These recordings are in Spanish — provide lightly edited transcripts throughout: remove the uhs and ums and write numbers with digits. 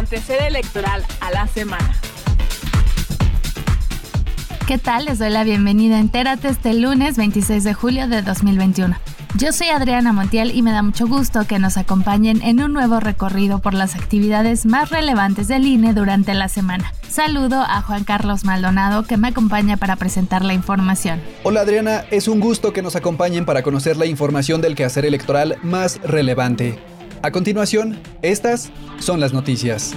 acontecer electoral a la semana. ¿Qué tal? Les doy la bienvenida a Entérate este lunes 26 de julio de 2021. Yo soy Adriana Montiel y me da mucho gusto que nos acompañen en un nuevo recorrido por las actividades más relevantes del INE durante la semana. Saludo a Juan Carlos Maldonado, que me acompaña para presentar la información. Hola Adriana, es un gusto que nos acompañen para conocer la información del quehacer electoral más relevante. A continuación, estas son las noticias.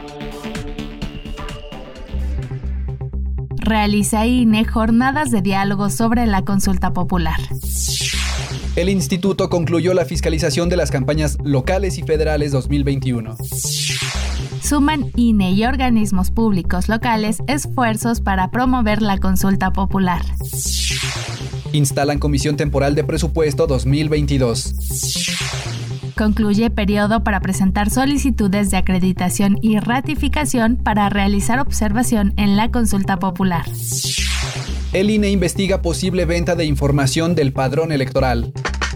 Realiza INE jornadas de diálogo sobre la consulta popular. El instituto concluyó la fiscalización de las campañas locales y federales 2021. Suman INE y organismos públicos locales esfuerzos para promover la consulta popular. Instalan Comisión Temporal de Presupuesto 2022. Concluye periodo para presentar solicitudes de acreditación y ratificación para realizar observación en la consulta popular. El INE investiga posible venta de información del padrón electoral.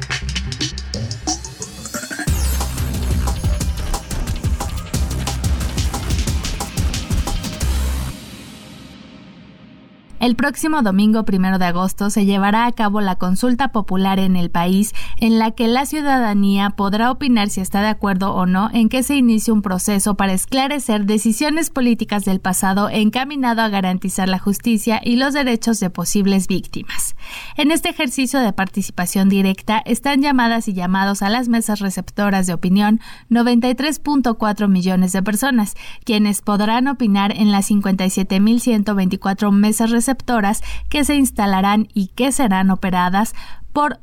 El próximo domingo 1 de agosto se llevará a cabo la consulta popular en el país, en la que la ciudadanía podrá opinar si está de acuerdo o no en que se inicie un proceso para esclarecer decisiones políticas del pasado encaminado a garantizar la justicia y los derechos de posibles víctimas. En este ejercicio de participación directa están llamadas y llamados a las mesas receptoras de opinión 93.4 millones de personas, quienes podrán opinar en las 57.124 mesas receptoras que se instalarán y que serán operadas por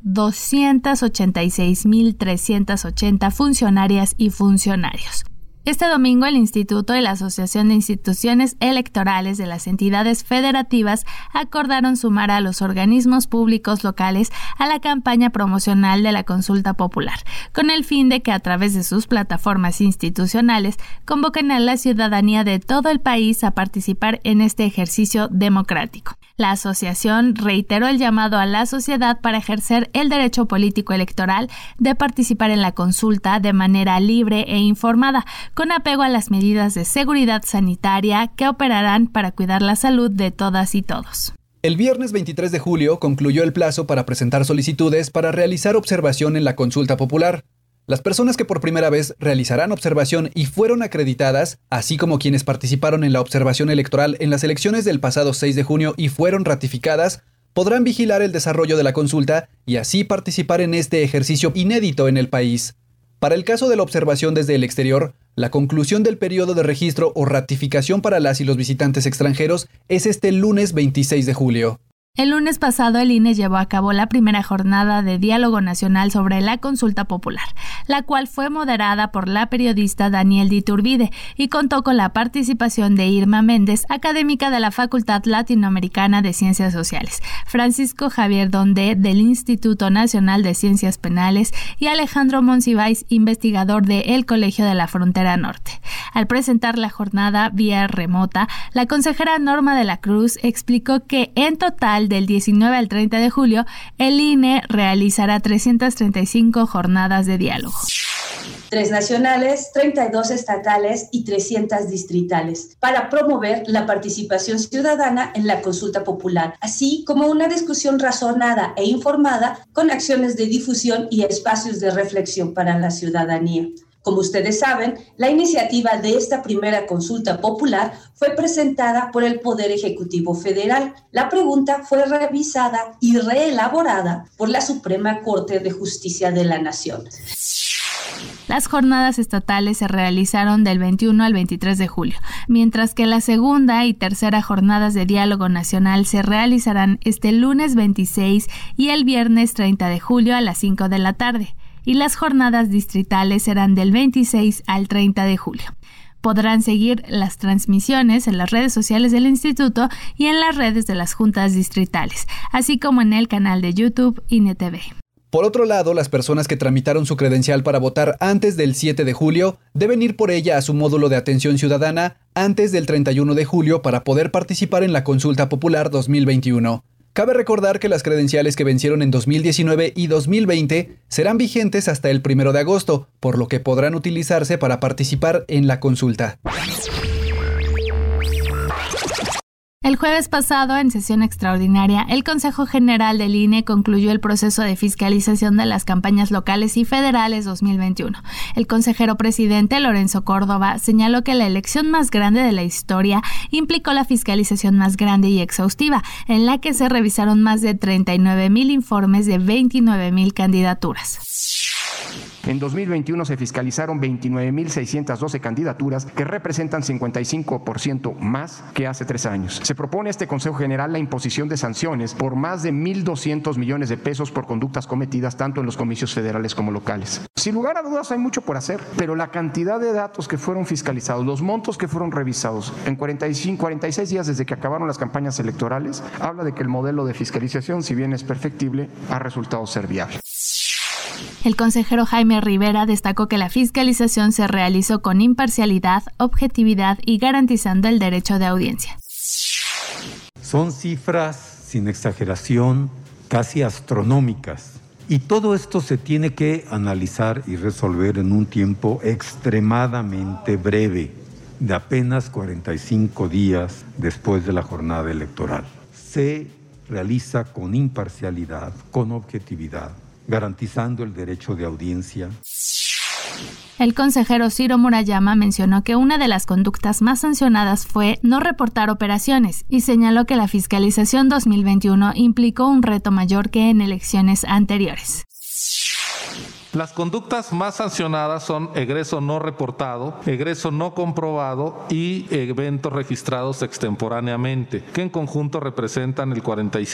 286.380 funcionarias y funcionarios. Este domingo el Instituto y la Asociación de Instituciones Electorales de las entidades federativas acordaron sumar a los organismos públicos locales a la campaña promocional de la consulta popular, con el fin de que a través de sus plataformas institucionales convoquen a la ciudadanía de todo el país a participar en este ejercicio democrático. La asociación reiteró el llamado a la sociedad para ejercer el derecho político electoral de participar en la consulta de manera libre e informada, con apego a las medidas de seguridad sanitaria que operarán para cuidar la salud de todas y todos. El viernes 23 de julio concluyó el plazo para presentar solicitudes para realizar observación en la consulta popular. Las personas que por primera vez realizarán observación y fueron acreditadas, así como quienes participaron en la observación electoral en las elecciones del pasado 6 de junio y fueron ratificadas, podrán vigilar el desarrollo de la consulta y así participar en este ejercicio inédito en el país. Para el caso de la observación desde el exterior, la conclusión del periodo de registro o ratificación para las y los visitantes extranjeros es este lunes 26 de julio. El lunes pasado el INE llevó a cabo la primera jornada de diálogo nacional sobre la consulta popular, la cual fue moderada por la periodista Daniel de Iturbide y contó con la participación de Irma Méndez, académica de la Facultad Latinoamericana de Ciencias Sociales, Francisco Javier Donde del Instituto Nacional de Ciencias Penales y Alejandro Monsiváis, investigador del Colegio de la Frontera Norte. Al presentar la jornada vía remota, la consejera Norma de la Cruz explicó que en total del 19 al 30 de julio, el INE realizará 335 jornadas de diálogo. 3 nacionales, 32 estatales y 300 distritales, para promover la participación ciudadana en la consulta popular, así como una discusión razonada e informada con acciones de difusión y espacios de reflexión para la ciudadanía. Como ustedes saben, la iniciativa de esta primera consulta popular fue presentada por el Poder Ejecutivo Federal. La pregunta fue revisada y reelaborada por la Suprema Corte de Justicia de la Nación. Las jornadas estatales se realizaron del 21 al 23 de julio, mientras que la segunda y tercera jornadas de diálogo nacional se realizarán este lunes 26 y el viernes 30 de julio a las 5 de la tarde. Y las jornadas distritales serán del 26 al 30 de julio. Podrán seguir las transmisiones en las redes sociales del instituto y en las redes de las juntas distritales, así como en el canal de YouTube INE TV. Por otro lado, las personas que tramitaron su credencial para votar antes del 7 de julio deben ir por ella a su módulo de atención ciudadana antes del 31 de julio para poder participar en la consulta popular 2021. Cabe recordar que las credenciales que vencieron en 2019 y 2020 serán vigentes hasta el 1 de agosto, por lo que podrán utilizarse para participar en la consulta. El jueves pasado, en sesión extraordinaria, el Consejo General del INE concluyó el proceso de fiscalización de las campañas locales y federales 2021. El consejero presidente, Lorenzo Córdoba, señaló que la elección más grande de la historia implicó la fiscalización más grande y exhaustiva, en la que se revisaron más de 39,000 informes de 29,000 candidaturas. En 2021 se fiscalizaron 29,612 candidaturas, que representan 55% más que hace 3 años. Se propone a este Consejo General la imposición de sanciones por más de 1,200 millones de pesos por conductas cometidas tanto en los comicios federales como locales. Sin lugar a dudas hay mucho por hacer, pero la cantidad de datos que fueron fiscalizados, los montos que fueron revisados en 46 días desde que acabaron las campañas electorales, habla de que el modelo de fiscalización, si bien es perfectible, ha resultado ser viable. El consejero Jaime Rivera destacó que la fiscalización se realizó con imparcialidad, objetividad y garantizando el derecho de audiencia. Son cifras, sin exageración, casi astronómicas. Y todo esto se tiene que analizar y resolver en un tiempo extremadamente breve, de apenas 45 días después de la jornada electoral. Se realiza con imparcialidad, con objetividad, garantizando el derecho de audiencia. El consejero Ciro Murayama mencionó que una de las conductas más sancionadas fue no reportar operaciones y señaló que la fiscalización 2021 implicó un reto mayor que en elecciones anteriores. Las conductas más sancionadas son egreso no reportado, egreso no comprobado y eventos registrados extemporáneamente, que en conjunto representan el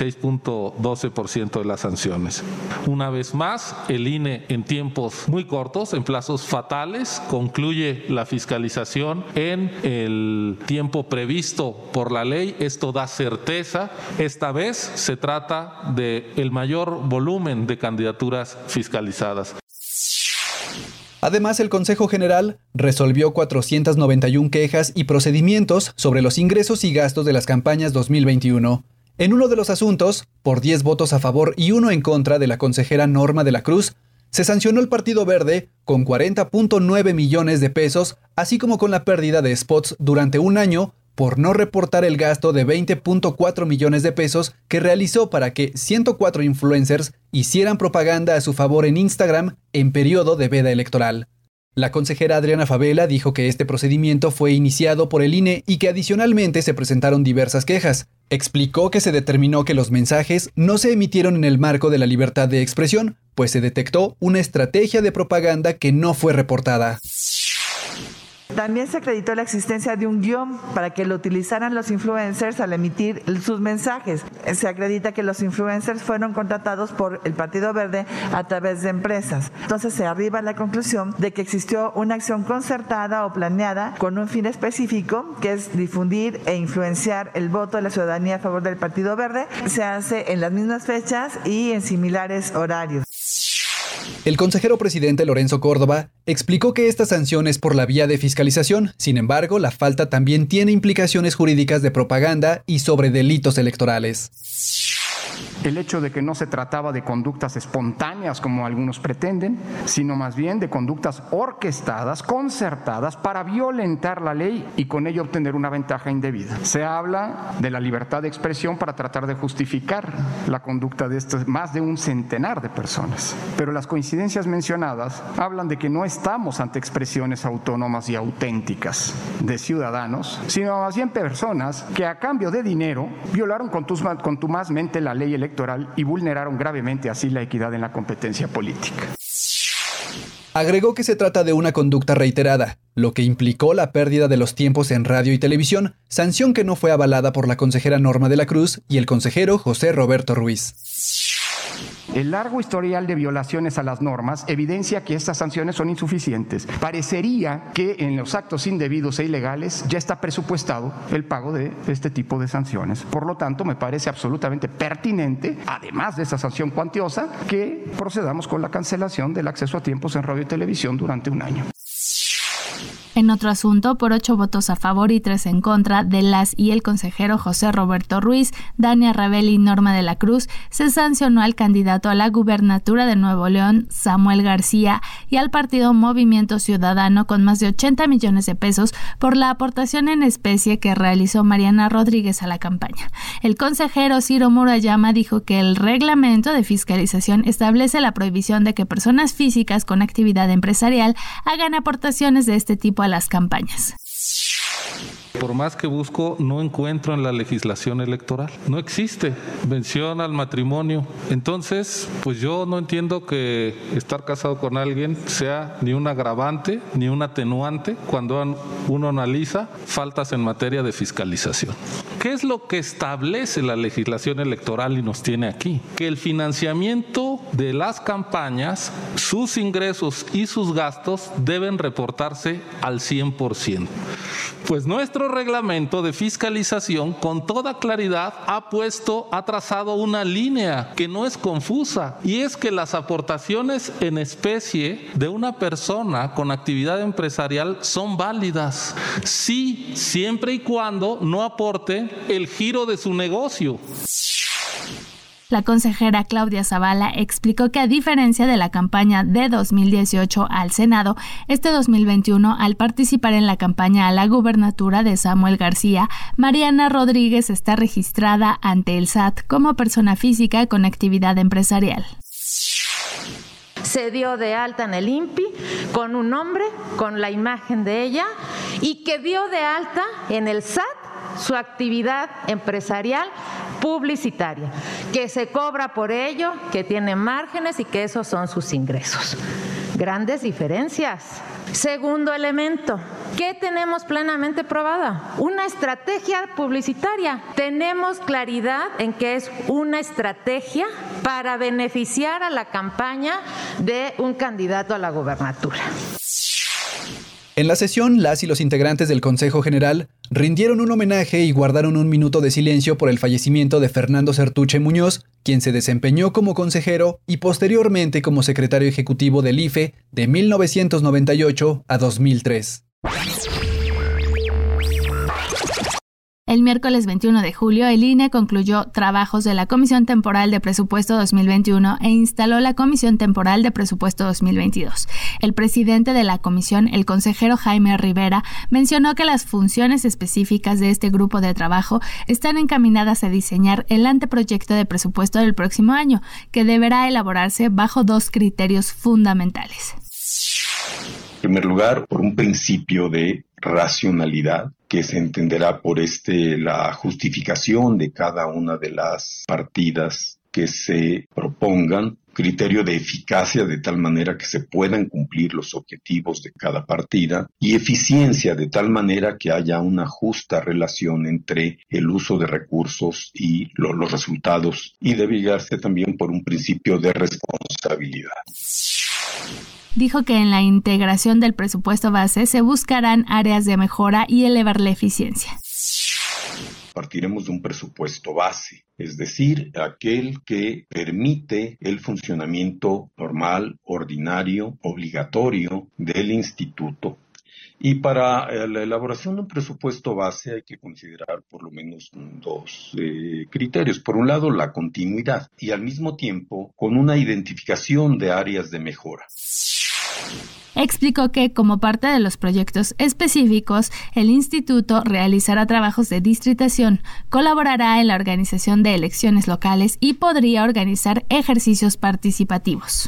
46.12% de las sanciones. Una vez más, el INE en tiempos muy cortos, en plazos fatales, concluye la fiscalización en el tiempo previsto por la ley. Esto da certeza. Esta vez se trata del mayor volumen de candidaturas fiscalizadas. Además, el Consejo General resolvió 491 quejas y procedimientos sobre los ingresos y gastos de las campañas 2021. En uno de los asuntos, por 10 votos a favor y 1 en contra de la consejera Norma de la Cruz, se sancionó el Partido Verde con 40.9 millones de pesos, así como con la pérdida de spots durante un año por no reportar el gasto de 20.4 millones de pesos que realizó para que 104 influencers hicieran propaganda a su favor en Instagram en periodo de veda electoral. La consejera Adriana Fabela dijo que este procedimiento fue iniciado por el INE y que adicionalmente se presentaron diversas quejas. Explicó que se determinó que los mensajes no se emitieron en el marco de la libertad de expresión, pues se detectó una estrategia de propaganda que no fue reportada. También se acreditó la existencia de un guión para que lo utilizaran los influencers al emitir sus mensajes. Se acredita que los influencers fueron contratados por el Partido Verde a través de empresas. Entonces se arriba a la conclusión de que existió una acción concertada o planeada con un fin específico, que es difundir e influenciar el voto de la ciudadanía a favor del Partido Verde. Se hace en las mismas fechas y en similares horarios. El consejero presidente Lorenzo Córdoba explicó que esta sanción es por la vía de fiscalización. Sin embargo, la falta también tiene implicaciones jurídicas de propaganda y sobre delitos electorales. El hecho de que no se trataba de conductas espontáneas como algunos pretenden, sino más bien de conductas orquestadas, concertadas para violentar la ley y con ello obtener una ventaja indebida. Se habla de la libertad de expresión para tratar de justificar la conducta de más de un centenar de personas. Pero las coincidencias mencionadas hablan de que no estamos ante expresiones autónomas y auténticas de ciudadanos, sino más bien personas que a cambio de dinero violaron contumazmente la ley electoral y vulneraron gravemente así la equidad en la competencia política. Agregó que se trata de una conducta reiterada, lo que implicó la pérdida de los tiempos en radio y televisión, sanción que no fue avalada por la consejera Norma de la Cruz y el consejero José Roberto Ruiz. El largo historial de violaciones a las normas evidencia que estas sanciones son insuficientes. Parecería que en los actos indebidos e ilegales ya está presupuestado el pago de este tipo de sanciones. Por lo tanto, me parece absolutamente pertinente, además de esa sanción cuantiosa, que procedamos con la cancelación del acceso a tiempos en radio y televisión durante un año. En otro asunto, por 8 votos a favor y 3 en contra de las y el consejero José Roberto Ruiz, Dania Rabel y Norma de la Cruz, se sancionó al candidato a la gubernatura de Nuevo León, Samuel García, y al partido Movimiento Ciudadano con más de 80 millones de pesos por la aportación en especie que realizó Mariana Rodríguez a la campaña. El consejero Ciro Murayama dijo que el reglamento de fiscalización establece la prohibición de que personas físicas con actividad empresarial hagan aportaciones de este tipo a las campañas. Por más que busco, no encuentro en la legislación electoral. No existe mención al matrimonio. Entonces, pues yo no entiendo que estar casado con alguien sea ni un agravante ni un atenuante cuando uno analiza faltas en materia de fiscalización. ¿Qué es lo que establece la legislación electoral y nos tiene aquí? Que el financiamiento de las campañas, sus ingresos y sus gastos deben reportarse al 100%. Pues nuestro reglamento de fiscalización con toda claridad ha trazado una línea que no es confusa, y es que las aportaciones en especie de una persona con actividad empresarial son válidas, sí, siempre y cuando no aporte el giro de su negocio. La consejera Claudia Zavala explicó que a diferencia de la campaña de 2018 al Senado, este 2021, al participar en la campaña a la gubernatura de Samuel García, Mariana Rodríguez está registrada ante el SAT como persona física con actividad empresarial. Se dio de alta en el INPI con un nombre, con la imagen de ella, y que dio de alta en el SAT su actividad empresarial publicitaria, que se cobra por ello, que tiene márgenes y que esos son sus ingresos. Grandes diferencias. Segundo elemento, ¿qué tenemos plenamente probada? Una estrategia publicitaria. Tenemos claridad en que es una estrategia para beneficiar a la campaña de un candidato a la gubernatura. En la sesión, las y los integrantes del Consejo General rindieron un homenaje y guardaron un minuto de silencio por el fallecimiento de Fernando Sertuche Muñoz, quien se desempeñó como consejero y posteriormente como secretario ejecutivo del IFE de 1998 a 2003. El miércoles 21 de julio, el INE concluyó trabajos de la Comisión Temporal de Presupuesto 2021 e instaló la Comisión Temporal de Presupuesto 2022. El presidente de la comisión, el consejero Jaime Rivera, mencionó que las funciones específicas de este grupo de trabajo están encaminadas a diseñar el anteproyecto de presupuesto del próximo año, que deberá elaborarse bajo 2 criterios fundamentales. En primer lugar, por un principio de racionalidad, que se entenderá por la justificación de cada una de las partidas que se propongan, criterio de eficacia de tal manera que se puedan cumplir los objetivos de cada partida, y eficiencia de tal manera que haya una justa relación entre el uso de recursos y los resultados, y debe llegarse también por un principio de responsabilidad. Dijo que en la integración del presupuesto base se buscarán áreas de mejora y elevar la eficiencia. Partiremos de un presupuesto base, es decir, aquel que permite el funcionamiento normal, ordinario, obligatorio del instituto. Y para la elaboración de un presupuesto base hay que considerar por lo menos 2 criterios. Por un lado, la continuidad y al mismo tiempo con una identificación de áreas de mejora. Explicó que, como parte de los proyectos específicos, el instituto realizará trabajos de distritación, colaborará en la organización de elecciones locales y podría organizar ejercicios participativos.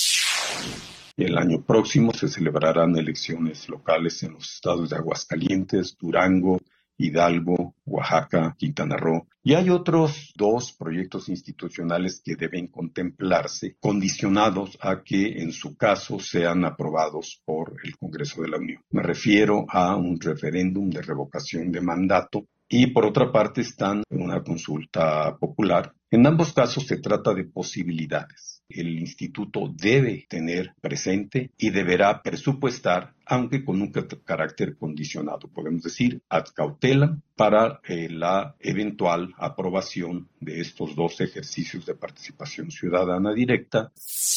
El año próximo se celebrarán elecciones locales en los estados de Aguascalientes, Durango, Hidalgo, Oaxaca, Quintana Roo. Y hay otros 2 proyectos institucionales que deben contemplarse, condicionados a que en su caso sean aprobados por el Congreso de la Unión. Me refiero a un referéndum de revocación de mandato y por otra parte están en una consulta popular. En ambos casos se trata de posibilidades. El instituto debe tener presente y deberá presupuestar, aunque con un carácter condicionado, podemos decir ad cautelam, para la eventual aprobación de estos 2 ejercicios de participación ciudadana directa.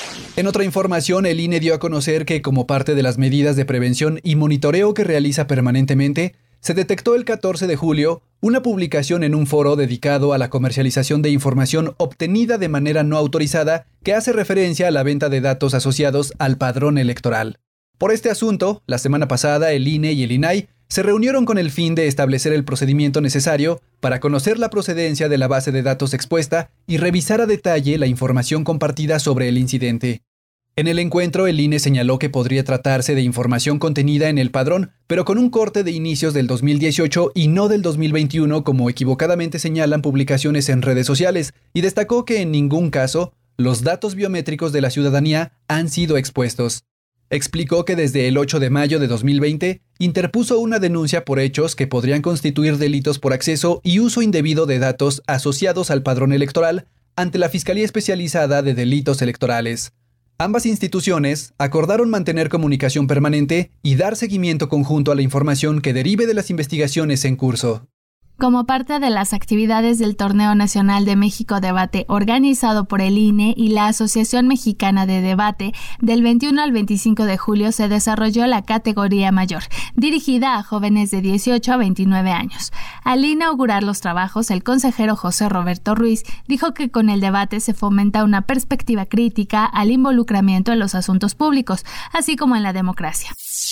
En otra información, el INE dio a conocer que, como parte de las medidas de prevención y monitoreo que realiza permanentemente, se detectó el 14 de julio una publicación en un foro dedicado a la comercialización de información obtenida de manera no autorizada que hace referencia a la venta de datos asociados al padrón electoral. Por este asunto, la semana pasada el INE y el INAI se reunieron con el fin de establecer el procedimiento necesario para conocer la procedencia de la base de datos expuesta y revisar a detalle la información compartida sobre el incidente. En el encuentro, el INE señaló que podría tratarse de información contenida en el padrón, pero con un corte de inicios del 2018 y no del 2021, como equivocadamente señalan publicaciones en redes sociales, y destacó que en ningún caso los datos biométricos de la ciudadanía han sido expuestos. Explicó que desde el 8 de mayo de 2020 interpuso una denuncia por hechos que podrían constituir delitos por acceso y uso indebido de datos asociados al padrón electoral ante la Fiscalía Especializada de Delitos Electorales. Ambas instituciones acordaron mantener comunicación permanente y dar seguimiento conjunto a la información que derive de las investigaciones en curso. Como parte de las actividades del Torneo Nacional de México Debate organizado por el INE y la Asociación Mexicana de Debate, del 21 al 25 de julio se desarrolló la categoría mayor, dirigida a jóvenes de 18 a 29 años. Al inaugurar los trabajos, el consejero José Roberto Ruiz dijo que con el debate se fomenta una perspectiva crítica al involucramiento en los asuntos públicos, así como en la democracia.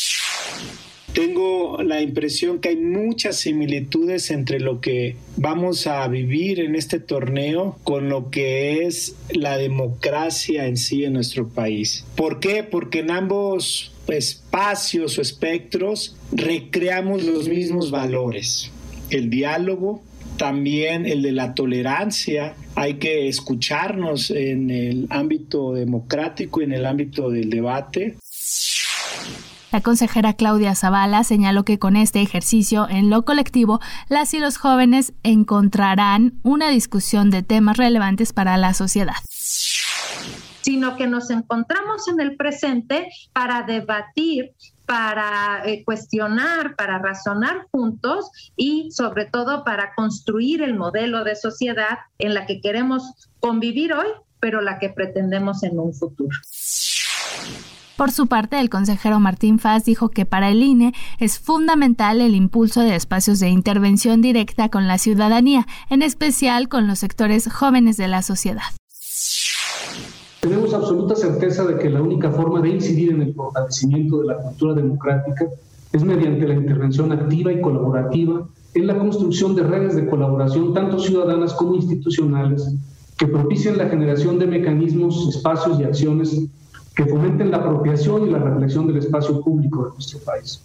Tengo la impresión que hay muchas similitudes entre lo que vamos a vivir en este torneo con lo que es la democracia en sí en nuestro país. ¿Por qué? Porque en ambos espacios o espectros recreamos los mismos valores. El diálogo, también el de la tolerancia. Hay que escucharnos en el ámbito democrático y en el ámbito del debate. La consejera Claudia Zavala señaló que con este ejercicio en lo colectivo, las y los jóvenes encontrarán una discusión de temas relevantes para la sociedad. Sino que nos encontramos en el presente para debatir, para cuestionar, para razonar juntos y sobre todo para construir el modelo de sociedad en la que queremos convivir hoy, pero la que pretendemos en un futuro. Por su parte, el consejero Martín Faz dijo que para el INE es fundamental el impulso de espacios de intervención directa con la ciudadanía, en especial con los sectores jóvenes de la sociedad. Tenemos absoluta certeza de que la única forma de incidir en el fortalecimiento de la cultura democrática es mediante la intervención activa y colaborativa en la construcción de redes de colaboración tanto ciudadanas como institucionales que propicien la generación de mecanismos, espacios y acciones que fomenten la apropiación y la reflexión del espacio público de nuestro país.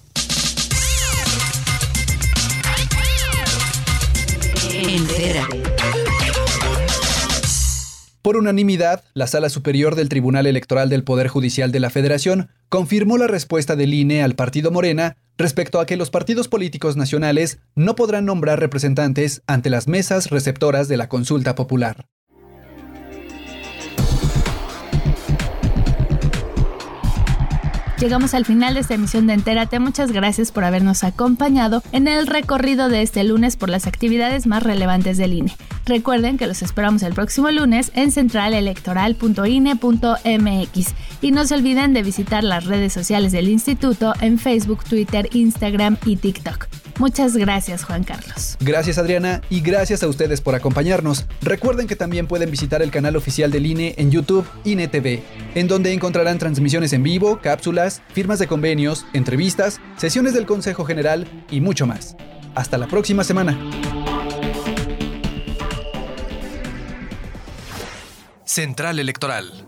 Por unanimidad, la Sala Superior del Tribunal Electoral del Poder Judicial de la Federación confirmó la respuesta del INE al partido Morena respecto a que los partidos políticos nacionales no podrán nombrar representantes ante las mesas receptoras de la consulta popular. Llegamos al final de esta emisión de Entérate. Muchas gracias por habernos acompañado en el recorrido de este lunes por las actividades más relevantes del INE. Recuerden que los esperamos el próximo lunes en centralelectoral.ine.mx y no se olviden de visitar las redes sociales del instituto en Facebook, Twitter, Instagram y TikTok. Muchas gracias, Juan Carlos. Gracias, Adriana, y gracias a ustedes por acompañarnos. Recuerden que también pueden visitar el canal oficial del INE en YouTube, INE TV, en donde encontrarán transmisiones en vivo, cápsulas, firmas de convenios, entrevistas, sesiones del Consejo General y mucho más. Hasta la próxima semana. Central Electoral.